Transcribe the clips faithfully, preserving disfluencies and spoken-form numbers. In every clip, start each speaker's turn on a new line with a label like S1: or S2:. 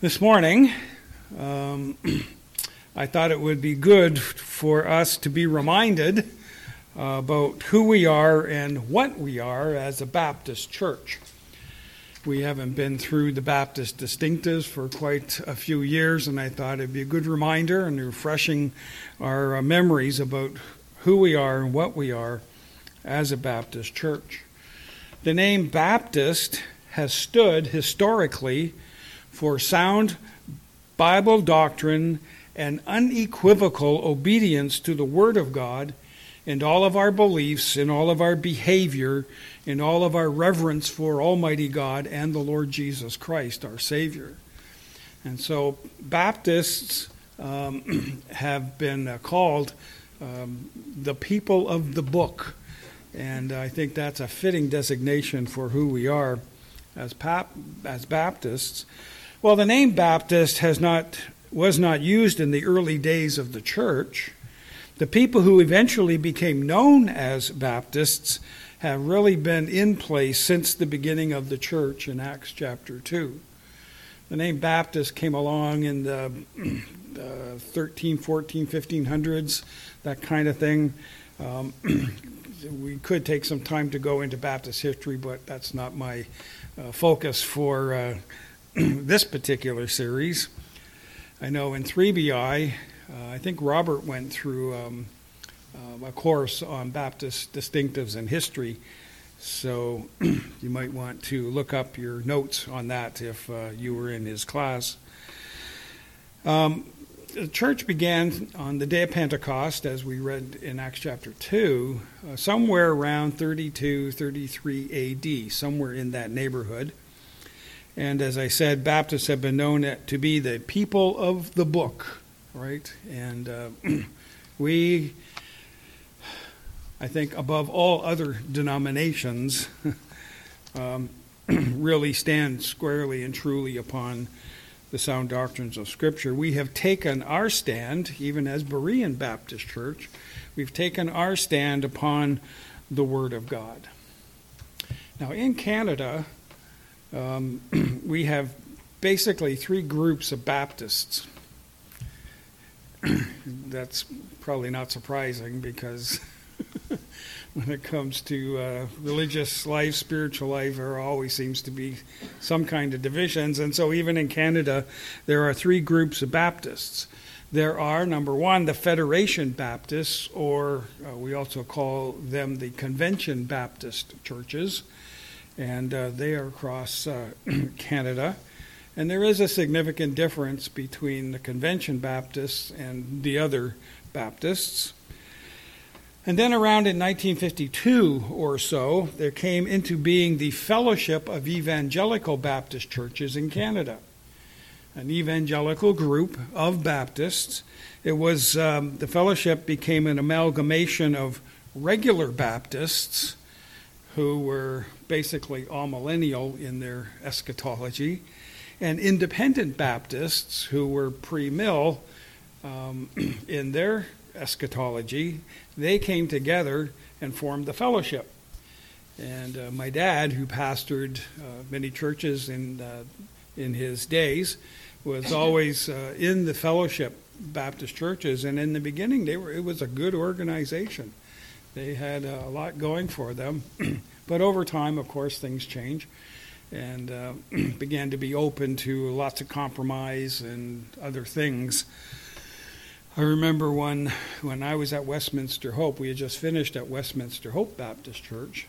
S1: This morning, um, I thought it would be good for us to be reminded uh, about who we are and what we are as a Baptist church. We haven't been through the Baptist distinctives for quite a few years, and I thought it'd be a good reminder and refreshing our uh, memories about who we are and what we are as a Baptist church. The name Baptist has stood historically for sound Bible doctrine and unequivocal obedience to the Word of God in all of our beliefs, in all of our behavior, in all of our reverence for Almighty God and the Lord Jesus Christ, our Savior. And so Baptists um, have been uh, called um, the people of the book. And I think that's a fitting designation for who we are as, pap- as Baptists. Well, the name Baptist has not was not used in the early days of the church. The people who eventually became known as Baptists have really been in place since the beginning of the church in Acts chapter two. The name Baptist came along in the uh, thirteen, fourteen, fifteen hundreds, that kind of thing. Um, we could take some time to go into Baptist history, but that's not my uh, focus for uh, this particular series. I know in three B I, uh, I think Robert went through um, uh, a course on Baptist distinctives and history, so you might want to look up your notes on that if uh, you were in his class. Um, the church began on the day of Pentecost, as we read in Acts chapter two, uh, somewhere around thirty-two, thirty-three A D, somewhere in that neighborhood. And as I said, Baptists have been known to be the people of the book, right? And uh, we, I think, above all other denominations, um, really stand squarely and truly upon the sound doctrines of Scripture. We have taken our stand, even as Berean Baptist Church, we've taken our stand upon the Word of God. Now, in Canada, Um, we have basically three groups of Baptists. That's probably not surprising because when it comes to uh, religious life, spiritual life, there always seems to be some kind of divisions. And so even in Canada, there are three groups of Baptists. There are, number one, the Federation Baptists, or uh, we also call them the Convention Baptist churches. And uh, they are across uh, Canada. And there is a significant difference between the Convention Baptists and the other Baptists. And then around in nineteen fifty-two or so, there came into being the Fellowship of Evangelical Baptist Churches in Canada, an evangelical group of Baptists. It was um, the fellowship became an amalgamation of regular Baptists who were basically amillennial in their eschatology, and independent Baptists who were pre-mill um, in their eschatology. They came together and formed the fellowship. And uh, my dad, who pastored uh, many churches in uh, in his days, was always uh, in the fellowship Baptist churches, and in the beginning, they were it was a good organization. They had a lot going for them. But over time, of course, things change and uh, began to be open to lots of compromise and other things. I remember when, when I was at Westminster Hope, we had just finished at Westminster Hope Baptist Church.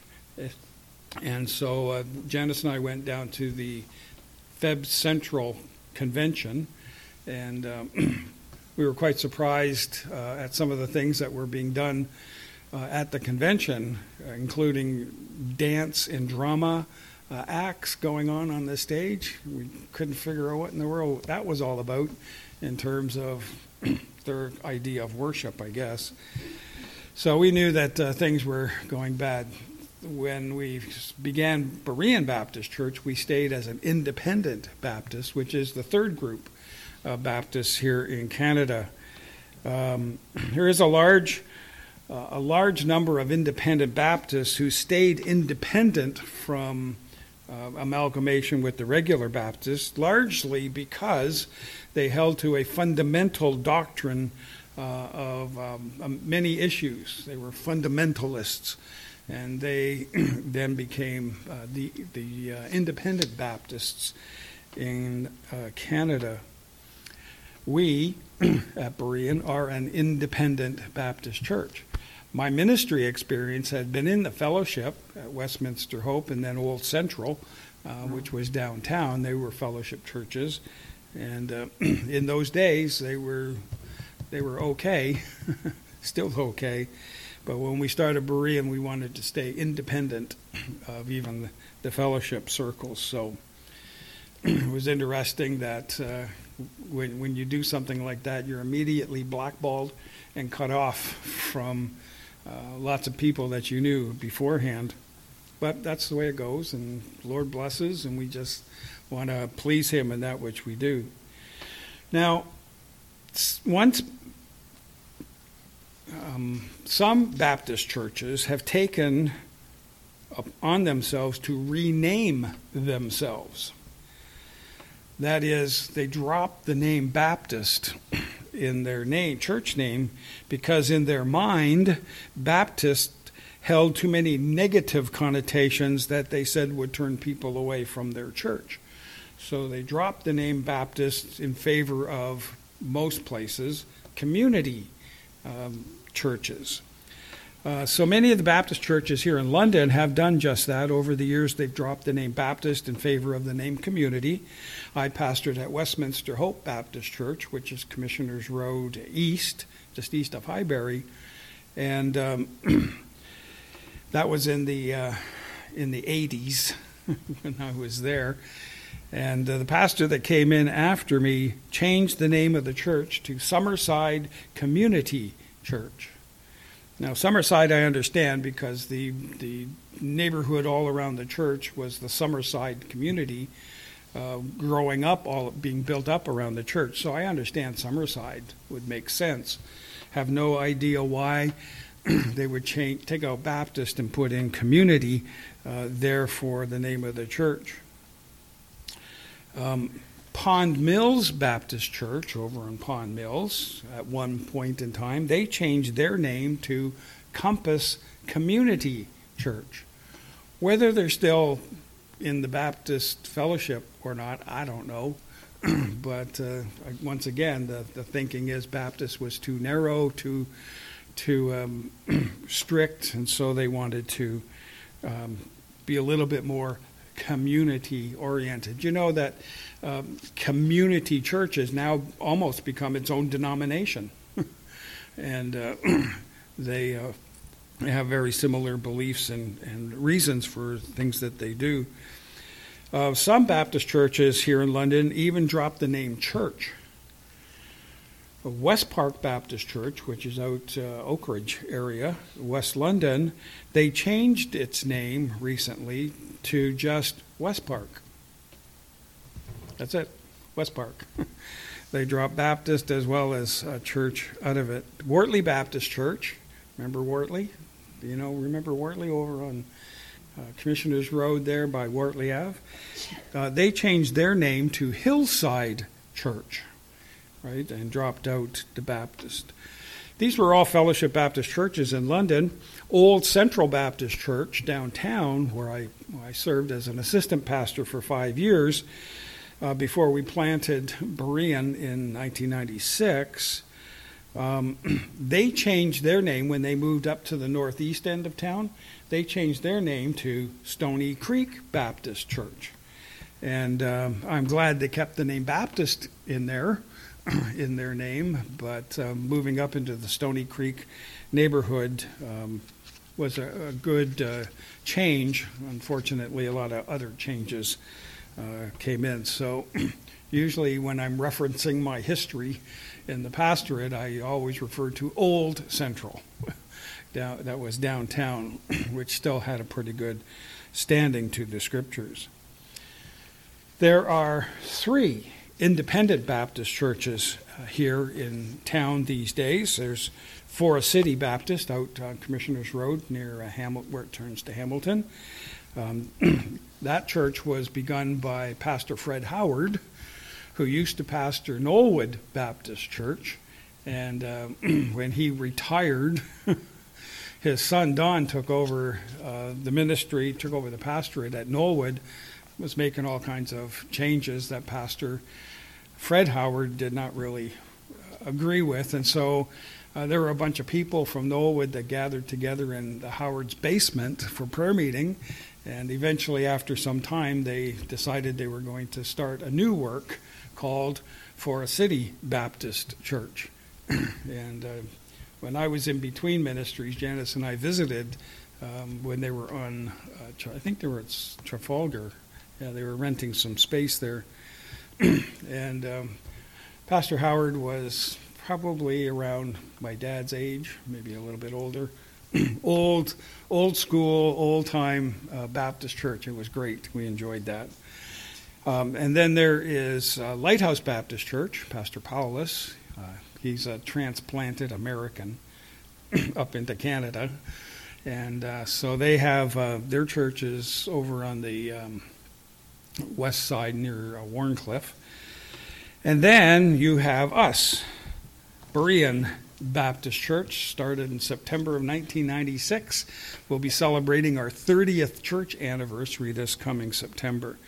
S1: And so uh, Janice and I went down to the Feb Central Convention, and um, we were quite surprised uh, at some of the things that were being done Uh, at the convention, uh, including dance and drama uh, acts going on on the stage. We couldn't figure out what in the world that was all about in terms of their idea of worship, I guess. So we knew that uh, things were going bad. When we began Berean Baptist Church, we stayed as an independent Baptist, which is the third group of Baptists here in Canada. Um, there is a large Uh, a large number of independent Baptists who stayed independent from uh, amalgamation with the regular Baptists, largely because they held to a fundamental doctrine uh, of um, many issues. They were fundamentalists, and they then became uh, the, the uh, independent Baptists in uh, Canada. We at Berean are an independent Baptist church. My ministry experience had been in the fellowship at Westminster Hope and then Old Central, uh, which was downtown. They were fellowship churches, and uh, in those days they were they were okay, still okay. But when we started Berean, we wanted to stay independent of even the, the fellowship circles. So it was interesting that uh, when when you do something like that, you're immediately blackballed and cut off from uh, lots of people that you knew beforehand. But that's the way it goes, and Lord blesses, and we just want to please Him in that which we do. Now, once um, some Baptist churches have taken on themselves to rename themselves. That is, they drop the name Baptist in their name, church name, because in their mind, Baptist held too many negative connotations that they said would turn people away from their church. So they dropped the name Baptist in favor of, most places, community um, churches. Uh, so many of the Baptist churches here in London have done just that. Over the years, they've dropped the name Baptist in favor of the name Community. I pastored at Westminster Hope Baptist Church, which is Commissioners Road East, just east of Highbury, and um, that was in the uh, in the eighties when I was there. And uh, the pastor that came in after me changed the name of the church to Summerside Community Church. Now, Summerside I understand because the the neighborhood all around the church was the Summerside community, uh, growing up, all being built up around the church. So I understand Summerside would make sense. Have no idea why they would change, take out Baptist and put in community uh, there for the name of the church. Um, Pond Mills Baptist Church over in Pond Mills, at one point in time, they changed their name to Compass Community Church. Whether they're still in the Baptist fellowship or not, I don't know. But uh, once again, the, the thinking is Baptist was too narrow, too too um, strict, and so they wanted to um, be a little bit more community-oriented. You know that um, community churches now almost become its own denomination, and uh, they uh, have very similar beliefs and, and reasons for things that they do. Uh, some Baptist churches here in London even drop the name church. West Park Baptist Church, which is out uh, Oak Ridge area, West London, they changed its name recently to just West Park. That's it, West Park. They dropped Baptist as well as a church out of it. Wortley Baptist Church, remember Wortley? Do you know, remember Wortley over on uh, Commissioners Road there by Wortley Avenue? Uh, they changed their name to Hillside Church. Right, and dropped out the Baptist. These were all Fellowship Baptist churches in London. Old Central Baptist Church downtown, where I, I served as an assistant pastor for five years uh, before we planted Berean in nineteen ninety-six. Um, they changed their name when they moved up to the northeast end of town. They changed their name to Stony Creek Baptist Church. And um, I'm glad they kept the name Baptist in there. in their name, but um, moving up into the Stony Creek neighborhood um, was a, a good uh, change. Unfortunately, a lot of other changes uh, came in. So usually when I'm referencing my history in the pastorate, I always refer to Old Central. Down, that was downtown, which still had a pretty good standing to the scriptures. There are three independent Baptist churches uh, here in town these days. There's Forest City Baptist out on Commissioners Road near uh, Hamilton, where it turns to Hamilton. Um, That church was begun by Pastor Fred Howard, who used to pastor Knollwood Baptist Church. And uh, when he retired, his son Don took over uh, the ministry, took over the pastorate at Knollwood, was making all kinds of changes that Pastor Fred Howard did not really agree with. And so uh, there were a bunch of people from Knollwood that gathered together in the Howard's basement for prayer meeting. And eventually, after some time, they decided they were going to start a new work called For a City Baptist Church. And uh, when I was in between ministries, Janice and I visited um, when they were on, uh, I think they were at Trafalgar. Yeah, they were renting some space there. And um, Pastor Howard was probably around my dad's age, maybe a little bit older. old, old school, old-time uh, Baptist church. It was great. We enjoyed that. Um, and then there is uh, Lighthouse Baptist Church, Pastor Paulus. Uh, he's a transplanted American up into Canada. And uh, so they have uh, their churches over on the um, west side near uh, Warncliffe. And then you have us, Berean Baptist Church, started in September of nineteen ninety-six. We'll be celebrating our thirtieth church anniversary this coming September.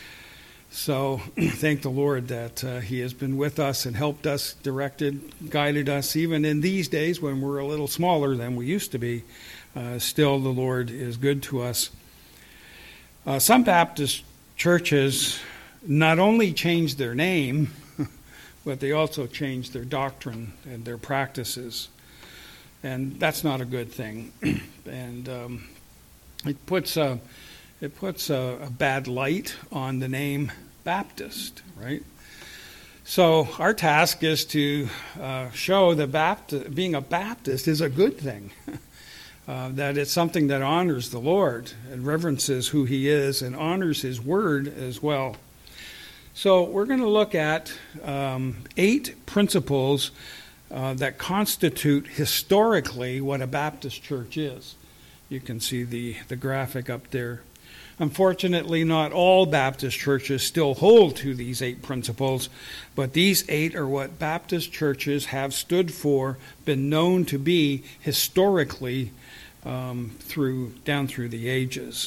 S1: So thank the Lord that uh, he has been with us and helped us, directed, guided us, even in these days when we're a little smaller than we used to be. Uh, still, the Lord is good to us. Uh, some Baptist churches not only changed their name, but they also changed their doctrine and their practices. And that's not a good thing. And um, it puts a... It puts a, a bad light on the name Baptist, right? So our task is to uh, show that Baptist, being a Baptist is a good thing, uh, that it's something that honors the Lord and reverences who he is and honors his word as well. So we're going to look at um, eight principles uh, that constitute historically what a Baptist church is. You can see the, the graphic up there. Unfortunately, not all Baptist churches still hold to these eight principles, but these eight are what Baptist churches have stood for, been known to be historically um, through down through the ages.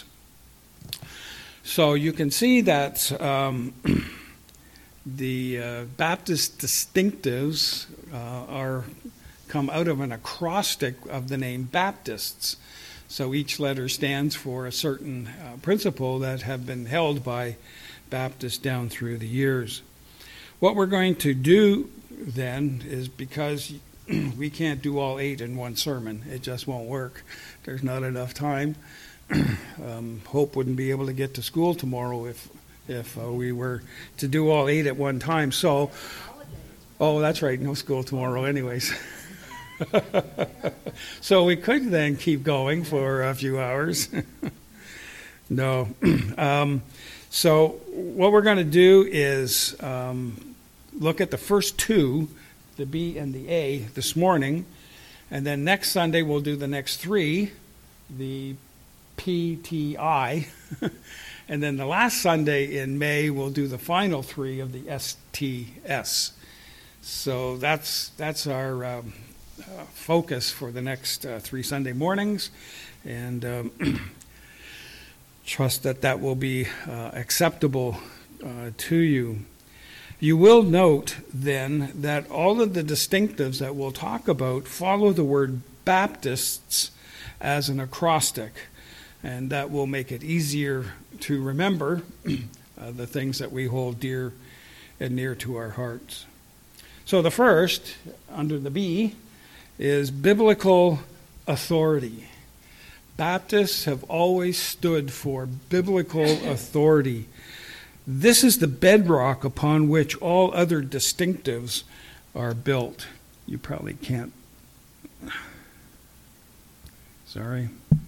S1: So you can see that um, the uh, Baptist distinctives uh, are come out of an acrostic of the name Baptists. So each letter stands for a certain uh, principle that have been held by Baptists down through the years. What we're going to do then is, because we can't do all eight in one sermon, it just won't work. There's not enough time. um, Hope wouldn't be able to get to school tomorrow if if uh, we were to do all eight at one time. So, oh, that's right, no school tomorrow anyways. So we could then keep going for a few hours. No. Um, so what we're going to do is um, look at the first two, the B and the A, this morning. And then next Sunday we'll do the next three, the P, T, I. And then the last Sunday in May we'll do the final three of the S, T, S. So that's, that's our... Um, Uh, focus for the next uh, three Sunday mornings, and um, trust that that will be uh, acceptable uh, to you. You will note then that all of the distinctives that we'll talk about follow the word Baptists as an acrostic, and that will make it easier to remember uh, the things that we hold dear and near to our hearts. So the first, under the B, is biblical authority. Baptists have always stood for biblical authority. This is the bedrock upon which all other distinctives are built. You probably can't. Sorry.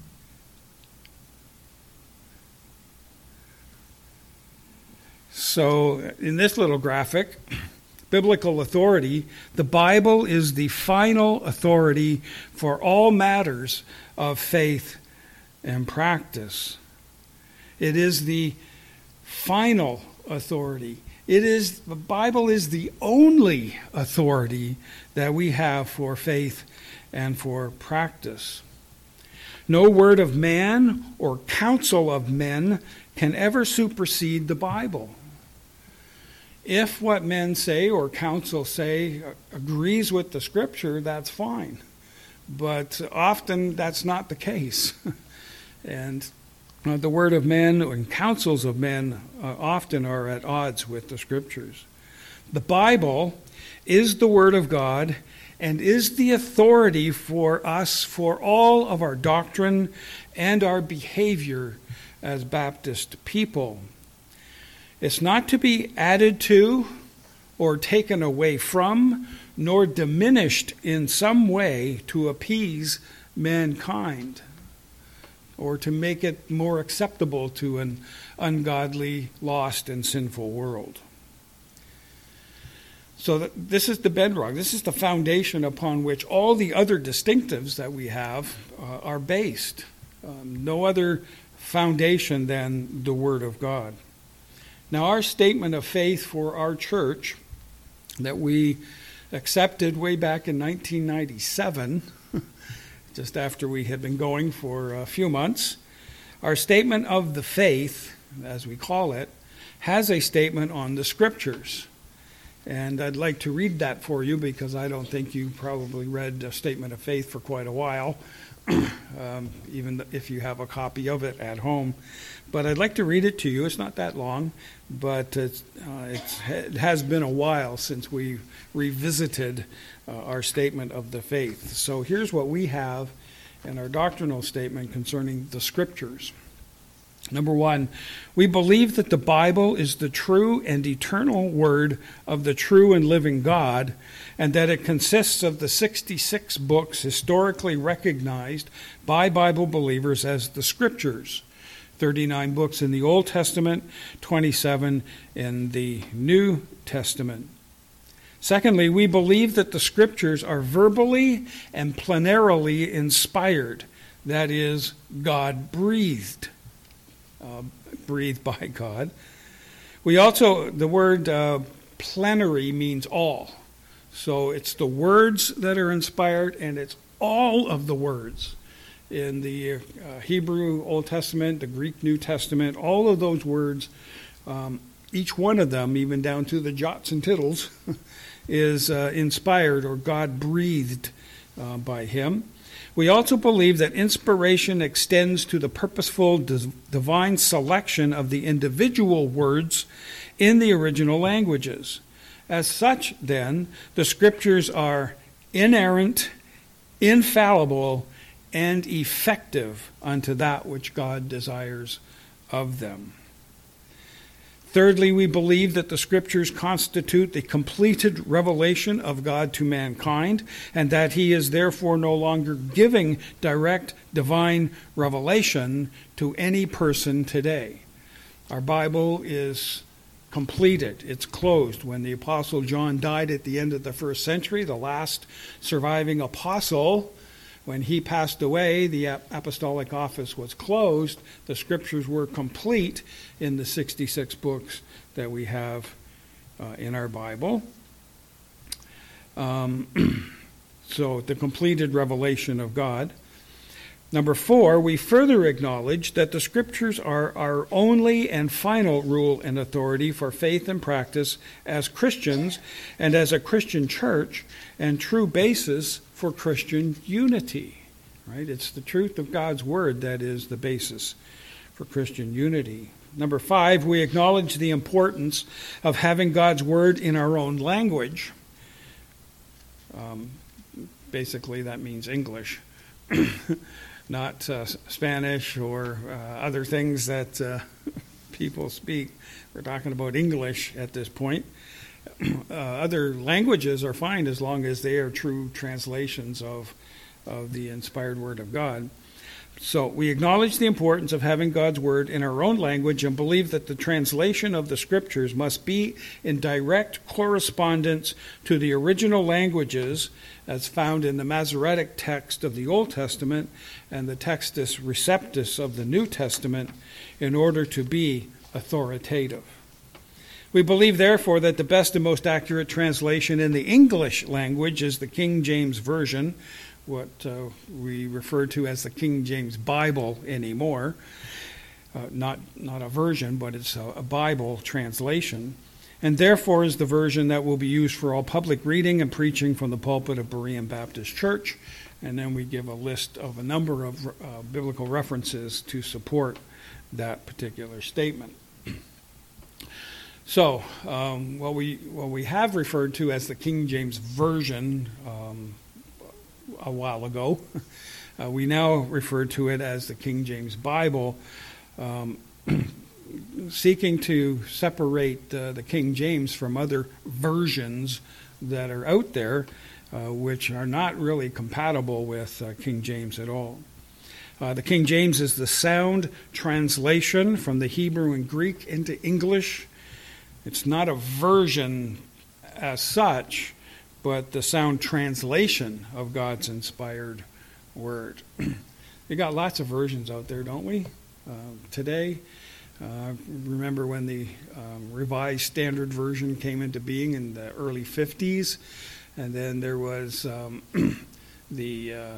S1: So in this little graphic, biblical authority, the Bible is the final authority for all matters of faith and practice. It is the final authority. It is, the Bible is the only authority that we have for faith and for practice. No word of man or counsel of men can ever supersede the Bible. If what men say or counsel say agrees with the Scripture, that's fine. But often that's not the case. And uh, the word of men and counsels of men uh, often are at odds with the Scriptures. The Bible is the Word of God and is the authority for us for all of our doctrine and our behavior as Baptist people. It's not to be added to or taken away from, nor diminished in some way to appease mankind or to make it more acceptable to an ungodly, lost, and sinful world. So that this is the bedrock. This is the foundation upon which all the other distinctives that we have uh, are based. Um, no other foundation than the Word of God. Now, our statement of faith for our church that we accepted way back in nineteen ninety-seven, just after we had been going for a few months, our statement of the faith, as we call it, has a statement on the Scriptures. And I'd like to read that for you because I don't think you probably read a statement of faith for quite a while, um, even if you have a copy of it at home. But I'd like to read it to you. It's not that long, but it's, uh, it's, it has been a while since we revisited uh, our statement of the faith. So here's what we have in our doctrinal statement concerning the Scriptures. Number one, we believe that the Bible is the true and eternal word of the true and living God, and that it consists of the sixty-six books historically recognized by Bible believers as the Scriptures. thirty-nine books in the Old Testament, twenty-seven in the New Testament. Secondly, we believe that the Scriptures are verbally and plenarily inspired, that is, God-breathed. Uh, breathed by God. We also, the word uh, plenary means all. So it's the words that are inspired, and it's all of the words. In the uh, Hebrew Old Testament, the Greek New Testament, all of those words, um, each one of them, even down to the jots and tittles, is uh, inspired or God-breathed uh, by Him. We also believe that inspiration extends to the purposeful divine selection of the individual words in the original languages. As such, then, the Scriptures are inerrant, infallible, and effective unto that which God desires of them. Thirdly, we believe that the Scriptures constitute the completed revelation of God to mankind, and that He is therefore no longer giving direct divine revelation to any person today. Our Bible is completed. It's closed. When the Apostle John died at the end of the first century, the last surviving apostle, when he passed away, the apostolic office was closed. The Scriptures were complete in the sixty-six books that we have uh, in our Bible. Um, so the completed revelation of God. Number four, we further acknowledge that the Scriptures are our only and final rule and authority for faith and practice as Christians and as a Christian church, and true basis for Christian unity. Right? It's the truth of God's Word that is the basis for Christian unity. Number five, we acknowledge the importance of having God's Word in our own language. Um, basically, that means English. Not uh, Spanish or uh, other things that uh, people speak. We're talking about English at this point. Uh, other languages are fine as long as they are true translations of, of the inspired Word of God. So we acknowledge the importance of having God's Word in our own language and believe that the translation of the Scriptures must be in direct correspondence to the original languages as found in the Masoretic text of the Old Testament and the Textus Receptus of the New Testament in order to be authoritative. We believe, therefore, that the best and most accurate translation in the English language is the King James Version, what uh, we refer to as the King James Bible anymore. Uh, not, not a version, but it's a, a Bible translation, and therefore is the version that will be used for all public reading and preaching from the pulpit of Berean Baptist Church. And then we give a list of a number of uh, biblical references to support that particular statement. So, um, what we what we have referred to as the King James Version um, a while ago, uh, we now refer to it as the King James Bible, um, seeking to separate uh, the King James from other versions that are out there, uh, which are not really compatible with uh, King James at all. Uh, the King James is the sound translation from the Hebrew and Greek into English. It's not a version as such, but the sound translation of God's inspired word. We got lots of versions out there, don't we? Uh, today, uh, remember when the um, Revised Standard Version came into being in the early fifties, and then there was um, the uh,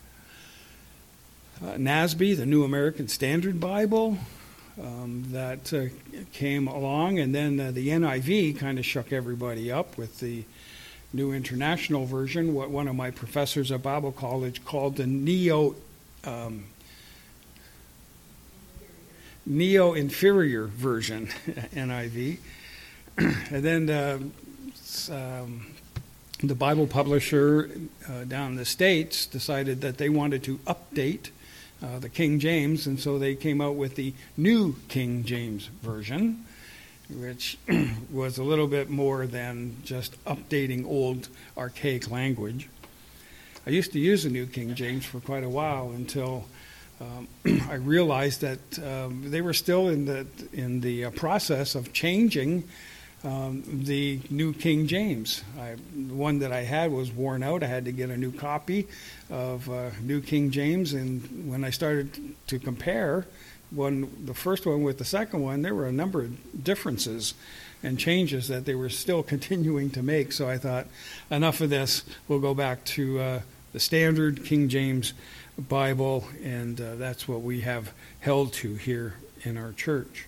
S1: uh, N A S B, the New American Standard Bible, um, that uh, came along, and then uh, the N I V kind of shook everybody up with the New International Version, what one of my professors at Bible College called the Neo um, Neo-Inferior Version, N I V. And then uh, um, the Bible publisher uh, down in the States decided that they wanted to update uh, the King James, and so they came out with the New King James Version, which was a little bit more than just updating old archaic language. I used to use the New King James for quite a while until um, I realized that um, they were still in the in the uh, process of changing um, the New King James. I, the one that I had was worn out. I had to get a new copy of uh, New King James, and when I started to compare one, the first one with the second one, there were a number of differences and changes that they were still continuing to make. So I thought, enough of this. We'll go back to uh, the standard King James Bible, and uh, that's what we have held to here in our church.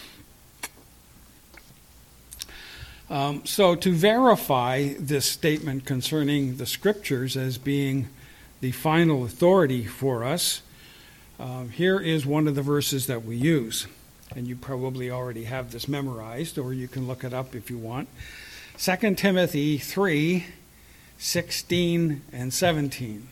S1: Um, so to verify this statement concerning the Scriptures as being the final authority for us, Uh, here is one of the verses that we use, and you probably already have this memorized, or you can look it up if you want. Second Timothy three, sixteen and seventeen.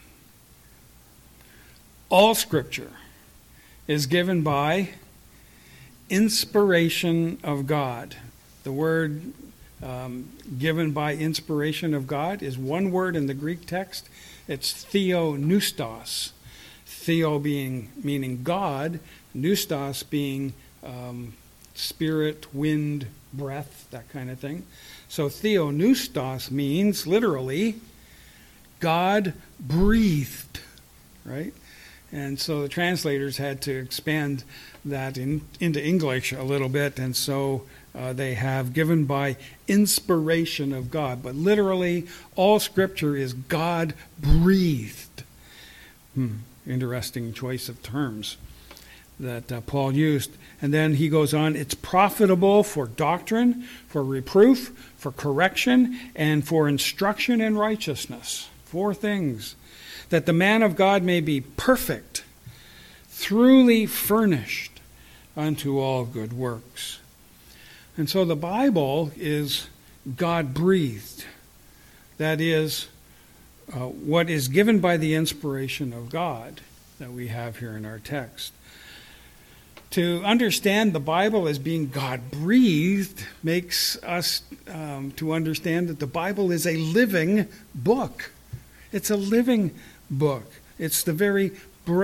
S1: All Scripture is given by inspiration of God. The word um, given by inspiration of God is one word in the Greek text. It's theopneustos. Theo being meaning God, pneustos being um, spirit, wind, breath, that kind of thing. So theopneustos means literally God breathed, right? And so the translators had to expand that in, into English a little bit, and so uh, they have given by inspiration of God. But literally, all Scripture is God breathed. Hmm. Interesting choice of terms that uh, Paul used. And then he goes on, it's profitable for doctrine, for reproof, for correction, and for instruction in righteousness. Four things. That the man of God may be perfect, thoroughly furnished unto all good works. And so the Bible is God-breathed. That is, Uh, what is given by the inspiration of God that we have here in our text. To understand the Bible as being God-breathed makes us um, to understand that the Bible is a living book. It's a living book. It's the very breath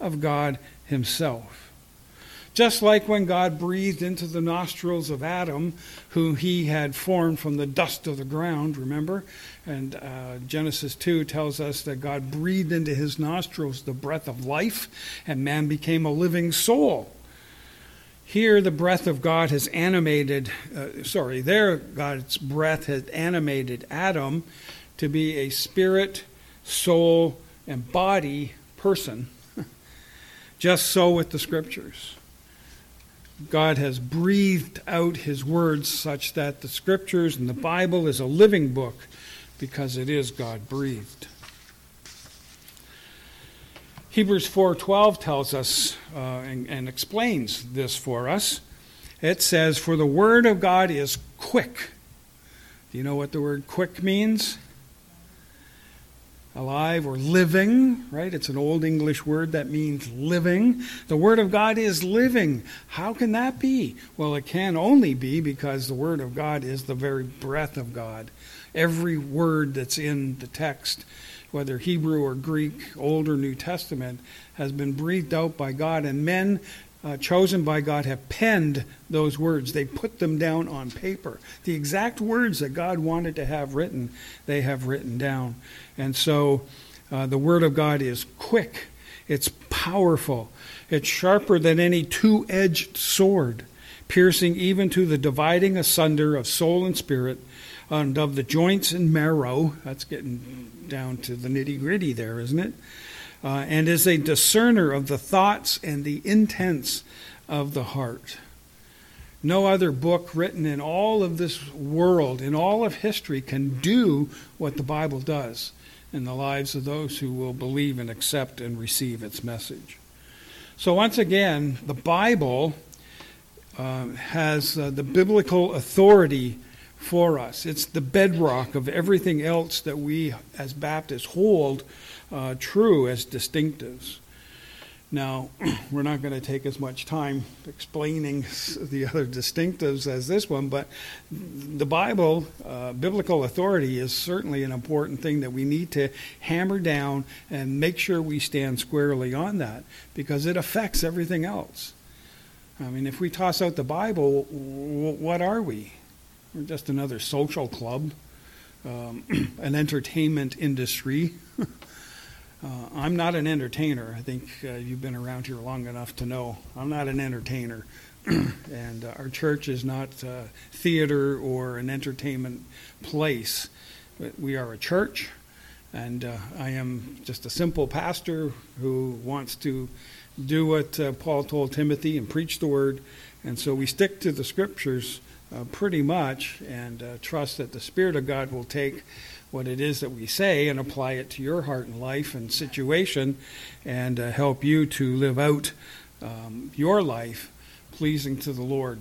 S1: of God himself. Just like when God breathed into the nostrils of Adam, who he had formed from the dust of the ground, remember? And uh, Genesis two tells us that God breathed into his nostrils the breath of life, and man became a living soul. Here the breath of God has animated, uh, sorry, there God's breath has animated Adam to be a spirit, soul, and body person. Just so with the Scriptures. God has breathed out his words such that the Scriptures and the Bible is a living book because it is God-breathed. Hebrews four twelve tells us uh, and, and explains this for us. It says, "For the word of God is quick." Do you know what the word quick means? Alive or living, right? It's an old English word that means living. The Word of God is living. How can that be? Well, it can only be because the Word of God is the very breath of God. Every word that's in the text, whether Hebrew or Greek, Old or New Testament, has been breathed out by God, and men Uh, chosen by God have penned those words. They put them down on paper. The exact words that God wanted to have written, they have written down. And so uh, the Word of God is quick. It's powerful. It's sharper than any two-edged sword, piercing even to the dividing asunder of soul and spirit, and of the joints and marrow. That's getting down to the nitty-gritty there, isn't it? Uh, and is a discerner of the thoughts and the intents of the heart. No other book written in all of this world, in all of history, can do what the Bible does in the lives of those who will believe and accept and receive its message. So once again, the Bible uh, has uh, the biblical authority for us. It's the bedrock of everything else that we as Baptists hold Uh, true as distinctives. Now, we're not going to take as much time explaining the other distinctives as this one, but the Bible, uh, biblical authority, is certainly an important thing that we need to hammer down and make sure we stand squarely on that, because it affects everything else. I mean, if we toss out the Bible, what are we? We're just another social club, um, an entertainment industry. Uh, I'm not an entertainer. I think uh, you've been around here long enough to know I'm not an entertainer. And uh, our church is not uh, theater or an entertainment place. But we are a church, and uh, I am just a simple pastor who wants to do what uh, Paul told Timothy and preach the word. And so we stick to the Scriptures uh, pretty much, and uh, trust that the Spirit of God will take what it is that we say and apply it to your heart and life and situation, and uh, help you to live out um, your life pleasing to the Lord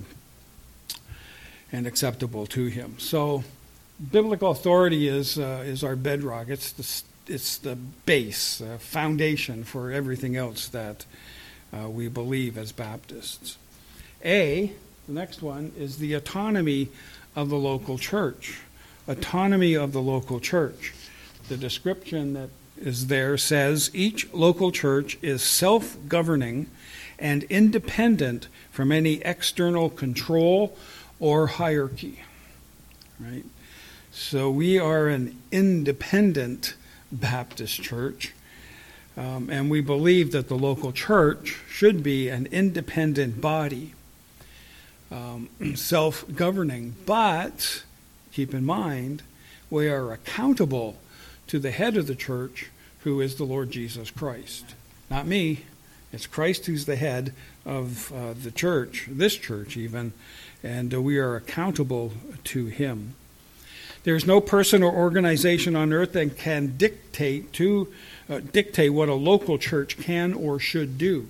S1: and acceptable to him. So biblical authority is uh, is our bedrock. It's the it's the base, the foundation for everything else that uh, we believe as Baptists. A, the next one, is the autonomy of the local church. Autonomy of the local church. The description that is there says, each local church is self-governing and independent from any external control or hierarchy. Right? So we are an independent Baptist church, um, and we believe that the local church should be an independent body, um, self-governing, but keep in mind, we are accountable to the head of the church, who is the Lord Jesus Christ. Not me. It's Christ who's the head of uh, the church, this church even, and uh, we are accountable to him. There's no person or organization on earth that can dictate to uh, dictate what a local church can or should do.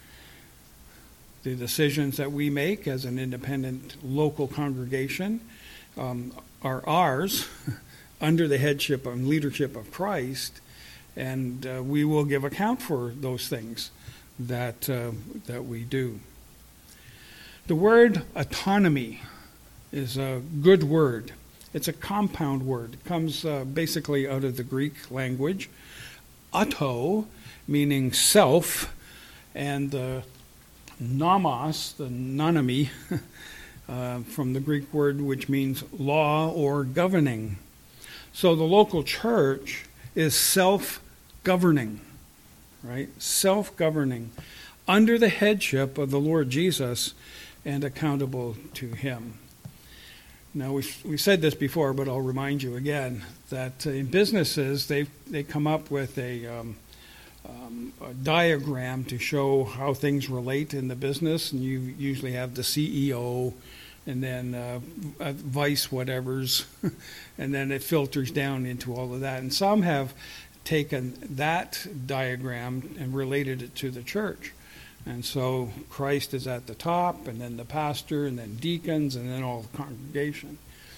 S1: The decisions that we make as an independent local congregation um, are ours under the headship and leadership of Christ, and uh, we will give account for those things that uh, that we do. The word autonomy is a good word. It's a compound word. It comes uh, basically out of the Greek language. Auto, meaning self, and the nomos, the nonomy, uh, from the Greek word which means law or governing. So the local church is self-governing, right? Self-governing, under the headship of the Lord Jesus and accountable to him. Now, we we said this before, but I'll remind you again, that in businesses, they they come up with a, um, um, a diagram to show how things relate in the business, and you usually have the C E O and then uh, vice whatevers, and then it filters down into all of that. And some have taken that diagram and related it to the church. And so Christ is at the top, and then the pastor, and then deacons, and then all the congregation.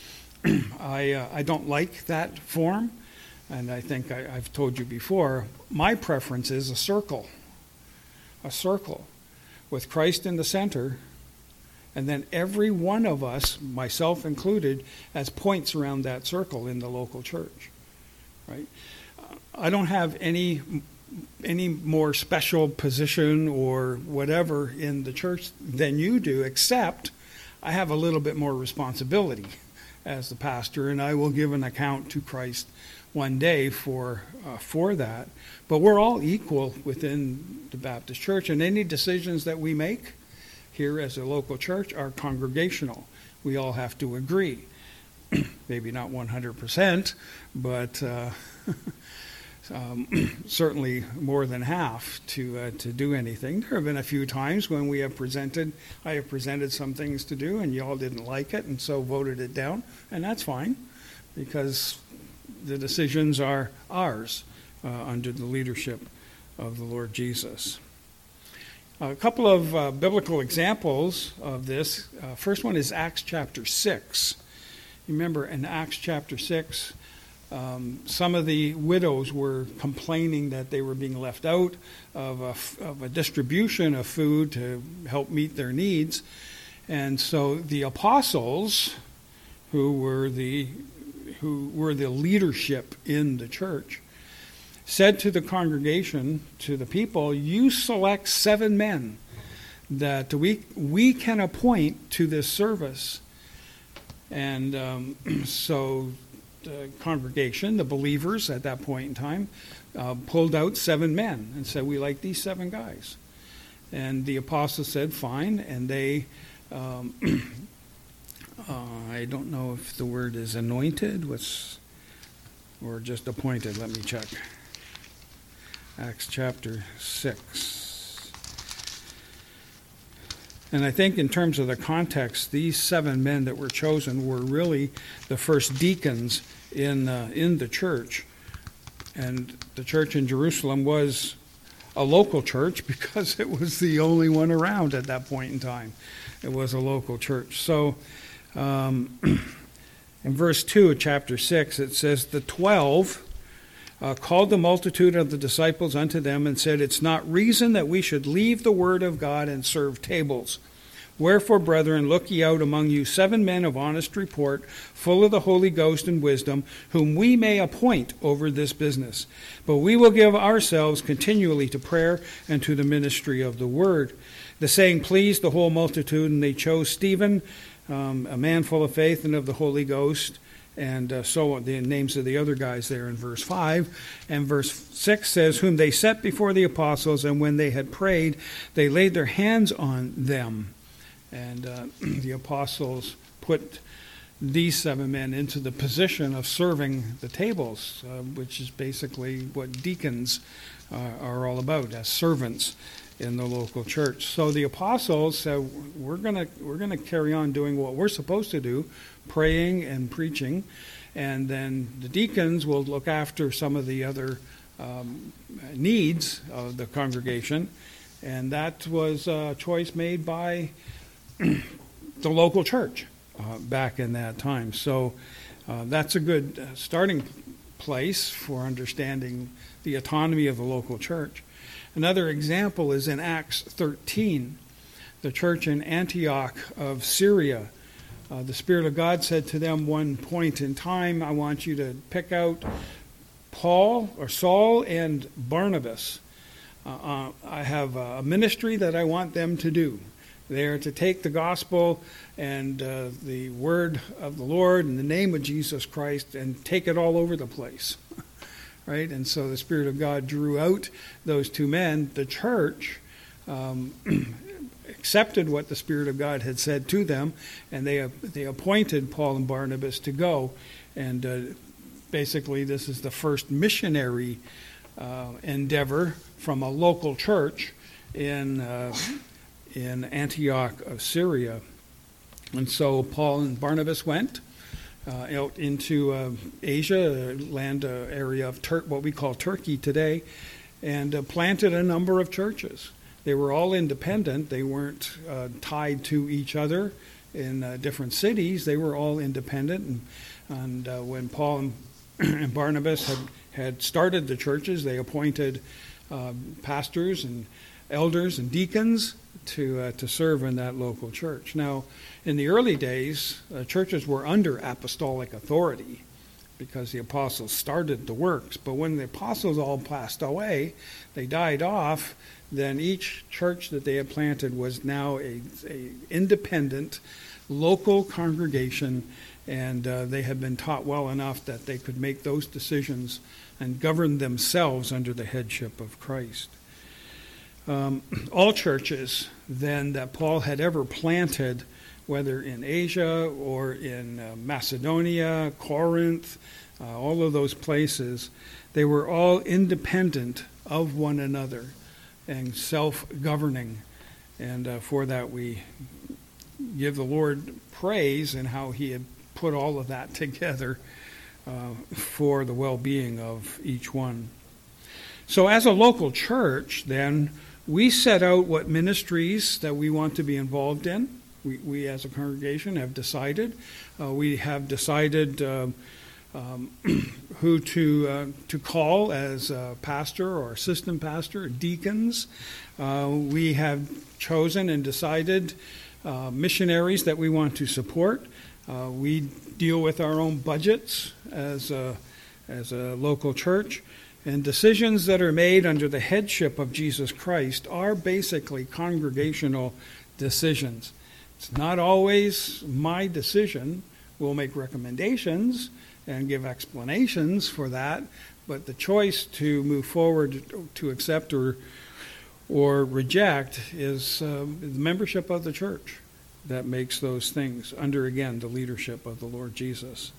S1: I uh, I don't like that form, and I think I, I've told you before, my preference is a circle. A circle with Christ in the center, and then every one of us, myself included, as points around that circle in the local church. Right? I don't have any any more special position or whatever in the church than you do, except I have a little bit more responsibility as the pastor, and I will give an account to Christ one day for uh, for that. But we're all equal within the Baptist Church, and any decisions that we make here as a local church are congregational. We all have to agree. Maybe not one hundred percent, but uh, Um, certainly more than half to uh, to do anything. There have been a few times when we have presented, I have presented some things to do, and y'all didn't like it, and so voted it down, and that's fine, because the decisions are ours uh, under the leadership of the Lord Jesus. A couple of uh, biblical examples of this. Uh, first one is Acts chapter six. You remember in Acts chapter six, Um, some of the widows were complaining that they were being left out of a, of a distribution of food to help meet their needs. And so the apostles, who were the who were the leadership in the church, said to the congregation, to the people, you select seven men that we we can appoint to this service. And um, so the congregation, the believers at that point in time, uh, pulled out seven men and said, we like these seven guys. And the apostles said, fine. And they, um, uh, I don't know if the word is anointed what's, or just appointed. Let me check. Acts chapter six. And I think in terms of the context, these seven men that were chosen were really the first deacons in uh, in the church. And the church in Jerusalem was a local church because it was the only one around at that point in time. It was a local church. So um, in verse two of chapter six, it says, the twelve uh, called the multitude of the disciples unto them and said, it's not reason that we should leave the word of God and serve tables. Wherefore, brethren, look ye out among you seven men of honest report, full of the Holy Ghost and wisdom, whom we may appoint over this business. But we will give ourselves continually to prayer and to the ministry of the word. The saying pleased the whole multitude, and they chose Stephen, um, a man full of faith and of the Holy Ghost, and uh, so on, the names of the other guys there in verse five. And verse six says, whom they set before the apostles, and when they had prayed, they laid their hands on them. And uh, the apostles put these seven men into the position of serving the tables, uh, which is basically what deacons uh, are all about, as servants in the local church. So the apostles said, we're gonna we're gonna carry on doing what we're supposed to do, praying and preaching, and then the deacons will look after some of the other um, needs of the congregation. And that was a choice made by the local church uh, back in that time. So uh, that's a good uh, starting place for understanding the autonomy of the local church. Another example is in Acts thirteen. The church in Antioch of Syria, uh, the Spirit of God said to them one point in time, I want you to pick out Paul or Saul and Barnabas uh, I have a ministry that I want them to do. They are to take the gospel and uh, the word of the Lord in the name of Jesus Christ and take it all over the place. Right? And so the Spirit of God drew out those two men. The church um, accepted what the Spirit of God had said to them, and they they appointed Paul and Barnabas to go. And uh, basically, this is the first missionary uh, endeavor from a local church in uh, in Antioch of Syria. And so Paul and Barnabas went uh, out into uh, Asia, land uh, area of Tur- what we call Turkey today, and uh, planted a number of churches. They were all independent. They weren't uh, tied to each other in uh, different cities. They were all independent. And, and uh, when Paul and, and Barnabas had, had started the churches, they appointed uh, pastors and elders and deacons to uh, to serve in that local church. Now, in the early days, uh, churches were under apostolic authority because the apostles started the works. But when the apostles all passed away, they died off, then each church that they had planted was now a, a independent local congregation, and uh, they had been taught well enough that they could make those decisions and govern themselves under the headship of Christ. Um, all churches then that Paul had ever planted, whether in Asia or in uh, Macedonia, Corinth, uh, all of those places, they were all independent of one another and self-governing. And uh, for that we give the Lord praise in how he had put all of that together uh, for the well-being of each one. So as a local church, then, we set out what ministries that we want to be involved in. We, we as a congregation have decided. Uh, we have decided uh, um, who to uh, to call as a pastor or assistant pastor, deacons. Uh, we have chosen and decided uh, missionaries that we want to support. Uh, we deal with our own budgets as a, as a local church. And decisions that are made under the headship of Jesus Christ are basically congregational decisions. It's not always my decision. We'll make recommendations and give explanations for that, but the choice to move forward, to accept or or reject, is uh, the membership of the church that makes those things under, again, the leadership of the Lord Jesus.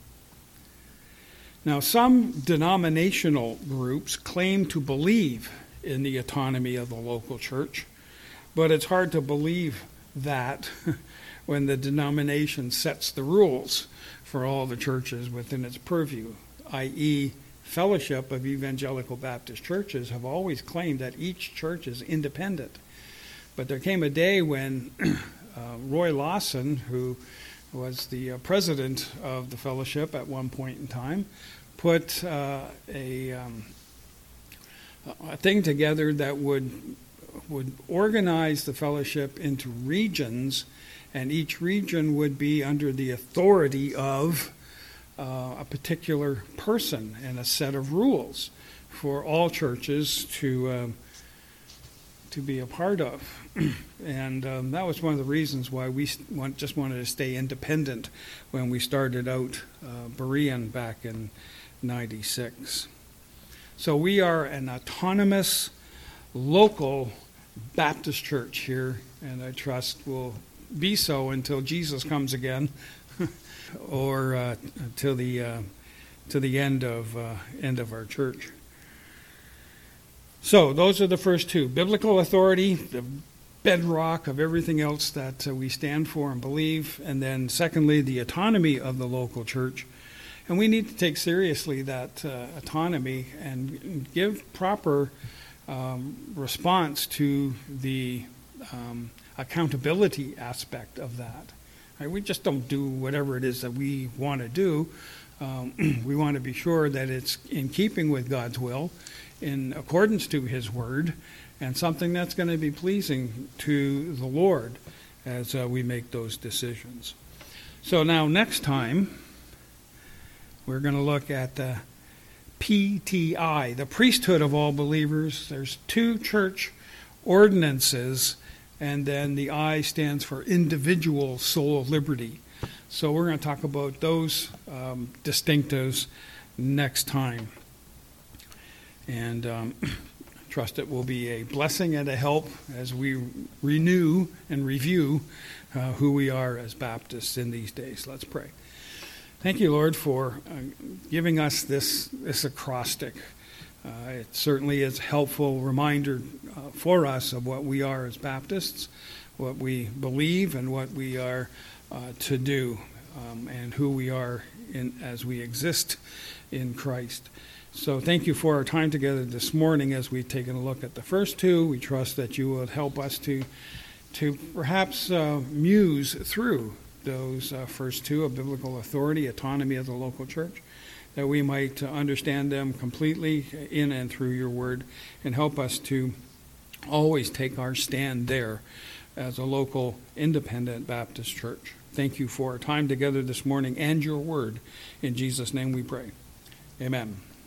S1: Now, some denominational groups claim to believe in the autonomy of the local church, but it's hard to believe that when the denomination sets the rules for all the churches within its purview, that is, Fellowship of Evangelical Baptist Churches have always claimed that each church is independent. But there came a day when uh, Roy Lawson, who was the uh, president of the fellowship at one point in time, put uh, a, um, a thing together that would would organize the fellowship into regions, and each region would be under the authority of uh, a particular person and a set of rules for all churches to uh, to be a part of. And um, that was one of the reasons why we want, just wanted to stay independent when we started out uh, Berean back in ninety-six. So we are an autonomous, local Baptist church here, and I trust will be so until Jesus comes again, or uh, till the uh, to the end of uh, end of our church. So those are the first two: biblical authority, the bedrock of everything else that uh, we stand for and believe, and then secondly, the autonomy of the local church. And we need to take seriously that uh, autonomy and give proper um, response to the um, accountability aspect of that. Right? We just don't do whatever it is that we want to do. Um, we want to be sure that it's in keeping with God's will, in accordance to His Word, and something that's going to be pleasing to the Lord as uh, we make those decisions. So now next time, we're going to look at uh, P T I, the priesthood of all believers. There's two church ordinances, and then the I stands for individual soul liberty. So we're going to talk about those um, distinctives next time. And um, trust it will be a blessing and a help as we renew and review uh, who we are as Baptists in these days. Let's pray. Thank you, Lord, for uh, giving us this, this acrostic. Uh, it certainly is a helpful reminder uh, for us of what we are as Baptists, what we believe, and what we are uh, to do, um, and who we are in as we exist in Christ. So thank you for our time together this morning as we've taken a look at the first two. We trust that you will help us to, to perhaps uh, muse through those uh, first two of biblical authority, autonomy of the local church, that we might uh, understand them completely in and through your word, and help us to always take our stand there as a local independent Baptist church. Thank you for our time together this morning and your word. In Jesus' name we pray. Amen.